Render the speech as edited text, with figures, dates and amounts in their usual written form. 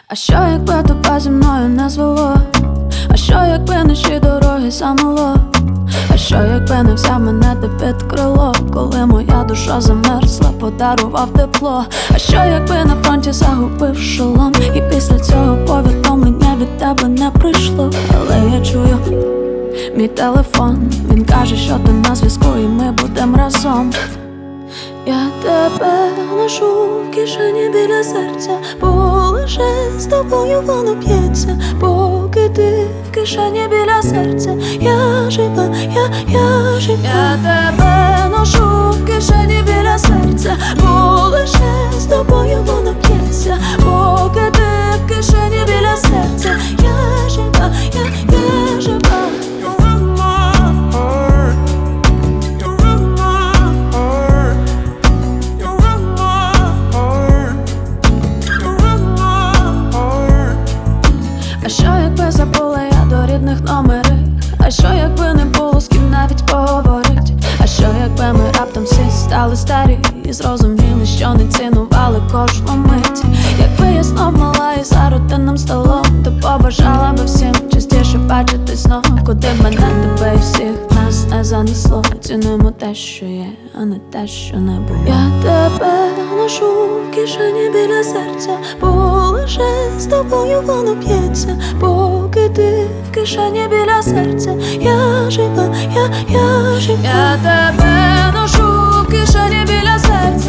А що якби тебе зі мною не звело? А що якби наші дороги замело? А що якби не взяв мене ти під крило, коли моя душа замерзла, подарував тепло? А що якби на фронті загубив шолом, і після цього повідомлення від тебе не прийшло? Але я чую мій телефон, він каже, що ти на зв'язку і ми будем разом. Я тебе ношу в кишені біля серця, бо лише з тобою воно б'ється. Поки ти в кишені біля серця, я жива, я жива. Я тебе ношу в кишені біля серця, бо лише з тобою воно б'ється. Поки ти в кишені біля серця, я жива, я жива. А що якби забула я до рідних номерів? А що якби не було з ким навіть поговорить? А що якби ми раптом всі стали старі і зрозуміли, що не цінували кожну мить? Якби я знов мала і за рутинним столом, то побажала би всім частіше бачитись знов. Куди б мене, тебе і всіх нас не занесло. Цінуємо те, що є, а не те, що не було. Я тебе ношу в кишені біля серця, бо лише з тобою воно б'ється. Поки ти в кишені біля серця, я жива, я жива. Я тебе ношу в кишені біля серця.